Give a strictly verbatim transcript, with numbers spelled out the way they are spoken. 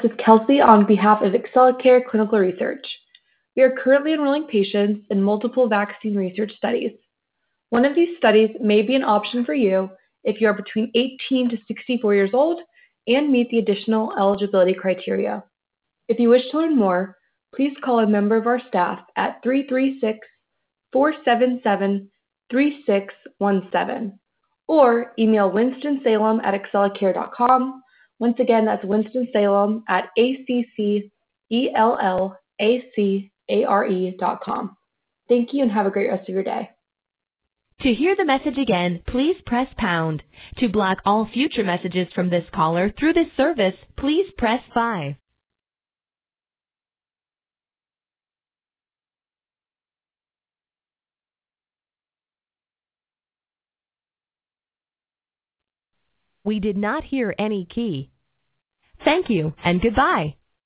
This is Kelsey on behalf of Accellacare Clinical Research. We are currently enrolling patients in multiple vaccine research studies. One of these studies may be an option for you if you are between eighteen to sixty-four years old and meet the additional eligibility criteria. If you wish to learn more, please call a member of our staff at three three six, four seven seven, three six one seven or email winston-salem at accellacare dot com. Once again, that's Winston-Salem at A C C E L L A C A R E dot com. Thank you and have a great rest of your day. To hear the message again, please press pound. To block all future messages from this caller through this service, please press five. We did not hear any key. Thank you and goodbye.